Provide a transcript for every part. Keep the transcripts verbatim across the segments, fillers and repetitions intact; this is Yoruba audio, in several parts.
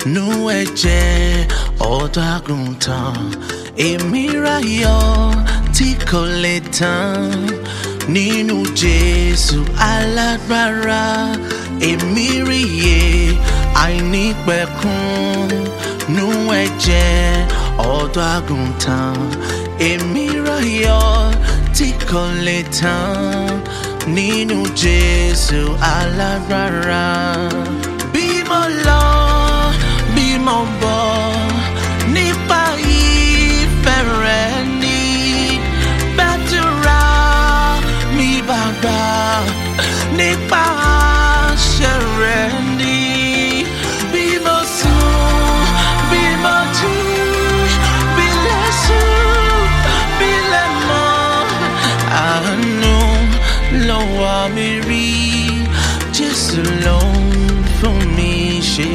nú ẹ̀jẹ̀ ọ̀dọ́ àgùntàn èmi ráyọ̀ tí kò lè tán nínú Jésù alágbára èmi ríye àìnípẹ̀kun nú ẹ̀jẹ̀ ọ̀dọ́ àgùntàn èmi ráyọ̀ tí kò lè tán nínú Jésù alágbára. Bí mo lọ bí mo bọ̀ nípa ìfẹ́ rẹ̀ ní gbàdúrà mi bá gbà nípa àṣẹ rẹ̀ ní bí mo sùn bí mo jí bí lè sùn bí lè mọ́ àánú ló wá mi rí Jésù ló ń fún mi ṣe.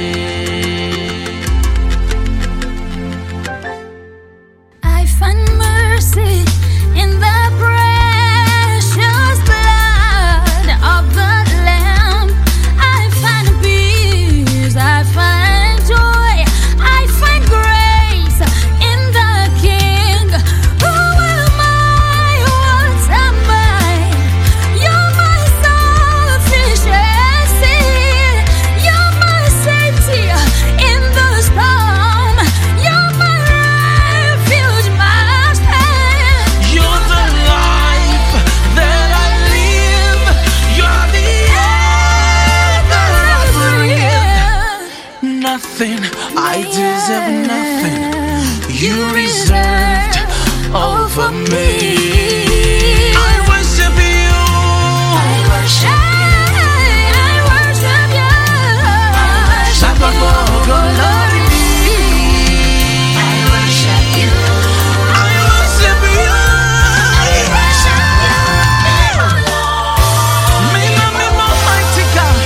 Nothing, I deserve nothing. You reserved all for me. I worship you. I worship you. I worship you. I worship you. I worship you. I worship you. I worship you. Me, me, me, mighty God.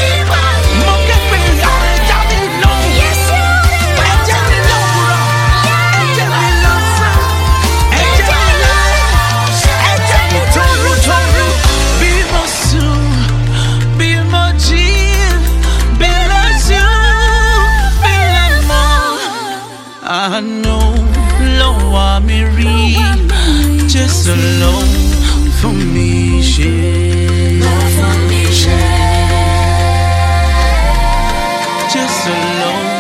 Àánú ló wá mi rí Jésù ló fún mi ṣe. Ló fún mi ṣe. Jésù ló.